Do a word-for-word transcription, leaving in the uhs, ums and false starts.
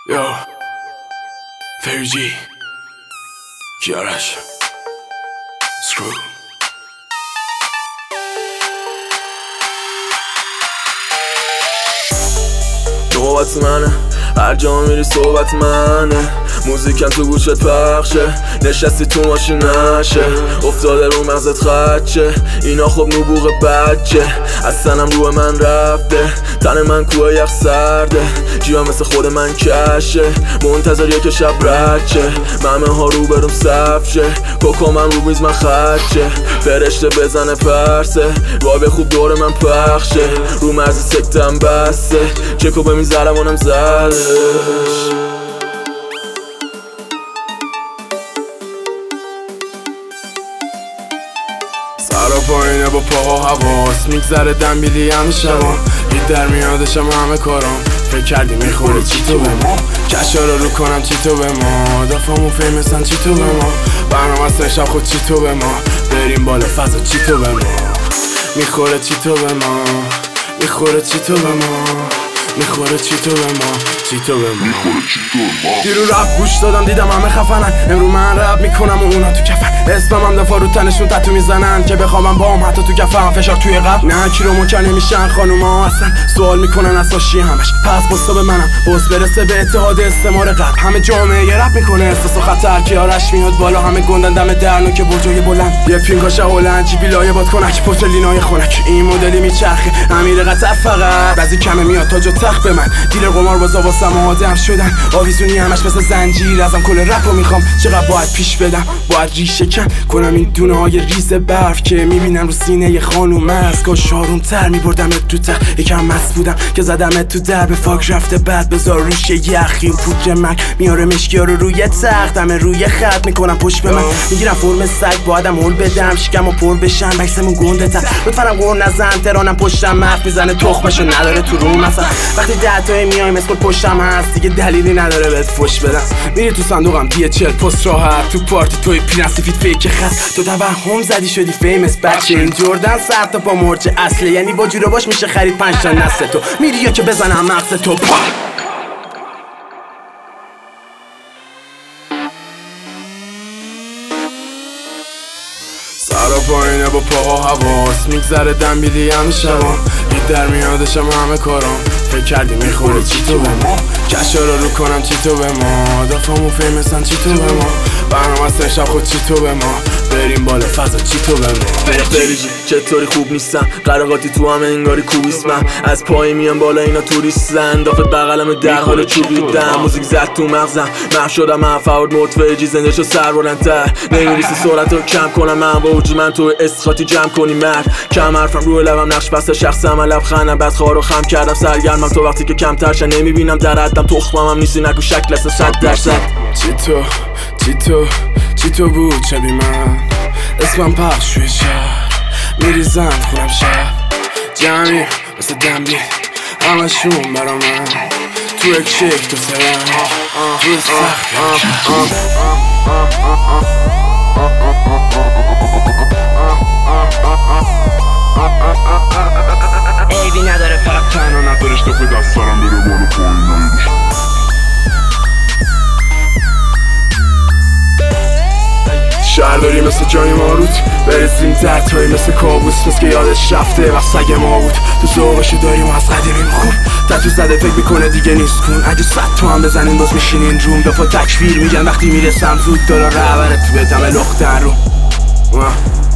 Yo, Fergie, Kiarash, Screw. نوبت منه، هر جا میری صحبت منه. موزیکم تو گوشت پخشه، نشستی تو ماشین نشه، افتاده رو مغزت خدشه. اینا خب نبوغ بچه، از تنم روی من رفته. تن من کوه یخ سرده، جیام مثل خود من کشه. منتظر یک شب رچه، ممه ها رو برم سفشه. کوکو من رو میز من خدشه، فرشته بزنه پرسه. وای خوب دور من پخشه، رو مرز سکتم بسته. چکو به میزرمانم زدش. سرا پایینه با پاها حواس، میگذره دنبیلی همه شبا. هیت در میادشم همه کارام، فکر کردی میخوره چی تو به ما. کشا رو رو کنم چی تو به ما، دافامون فیمسن چی تو به ما. برنامه از شب خود چی تو به ما، بریم بالا فضا چی تو به ما. میخوره چی تو به ما، میخوره چی تو به ما، میخوره چی تو به ما، چی تو به ما. دیرو رپ گوش دادم دیدم همه خفنن، امرو من رپ میکنم و اونا تو کفن. اسمم دفعه رو تنشون تتو میزنن که بخوام با هم حتی تو کفن. فشار توی قلب نه کی رو منکر نمیشن خانوما هستن، سوال میکنن اساشی همش. پس بستا به منم بس برسه به اتحاد استعمار قلب. همه جامعه یه رپ میکنه احساس و خطر، کیارش میاد بالا همه گندن دم درنو که برجای بلند. یه پینکاش هلند جیبی لایه باد کنک، پوتلینای خنک. این مدلی میچرخه امیر قطر فقط بعضی کمه میاد تاج و تخت به من. دیل قمار بازا واسم آدم شدن، آویزونی همش مثل زنجیر. ازم کل رپو میخوام چقدر باید پیش بدم، باید ریشه کن کنم این دونه های ریز برف که میبینم رو سینه ی خانوم است. کاش آروم تر میبردمت تو تخت، یکم مست بودم که زدمت تو در به فاک رفته. بعد بذار روش یخی پودر مک میاره مشکیا رو روی تخت. همه روی خط میکنم پشت به من، میگیرم فرم سگ بادم هول بدم شکم و پر بشم. بکسمون گنده تر لطفرم قرن نزن، ترانم پشتم مخ میزنه تخمشو نداره تو روم. مثلا وقتی دهتایی میایم اسکل پشتم هست، دیگه دلیلی نداره بهت فش بدم. میری تو صندوقم دیه چل پست راحت، تو پارتی توی پرنسیفیت فیک خست. تو توهم زدی شدی فیمس بچه، این جردن سر تا پا مرچ اصله. یعنی با جورو باش میشه خرید پنج تا نسل. تو میری یا که بزنم مغز تو پا. سرا پایینه با پاها حواس، میگذره دنبیلی همه شبا. هیت در میادشم همه کارام، فکر کردی میخوره چی تو به ما. کشا رو رو کنم چی تو به ما، دافامون فیمسن چی تو به ما. برنامه از شب خود چی تو به ما، بریم بالا فضا چی تو به ما. فریجی چطوری خوب نیستم، قرقاتی تو همه انگاری کوبیسمم. از پایی میان بالا اینا توریستن، دافت بغلم در حال چوبیدم. موزیک زد تو مغزم محو شدم، من فورد متوجی زنده شو سر بلندتر. نمیریسی سرعت رو کم کنم، من با وجود من تو استخاطی جمع کنی مرد. کم حرفم روی لبم نقش بسته شخصم، لبخندم بعد خوار و خم کردم سرگرمم. تو وقتی که کم ترشن نمیبینم در حدم، تخمم هم نیستی نگو شکل است صد درصد. چی تو چی تو چی تو بود شبی من، اسمم پخش شوی شهر. میریزم خونم شب جمعی مثل دنبی، همشون برا من تو یک شک تو سرم روی سخت ایوی نداره فقط تنها ندارش تا به دست سرم بره بالا پایین نایدش. شهرداری مثل جای ماروت، برسیم درتایی مثل کابوس. مثل که یادش رفته وقت سگ ما بود، تو ذوقشو داریم و از قدیمیم خوب. تتو زده فکر میکنه دیگه نیست کون، اگه صد تو هم بزنین باز میشینین روم. دفعه تکبیر میگن وقتی میرسم زود، دارا رهبرت تو بدم لختن رو.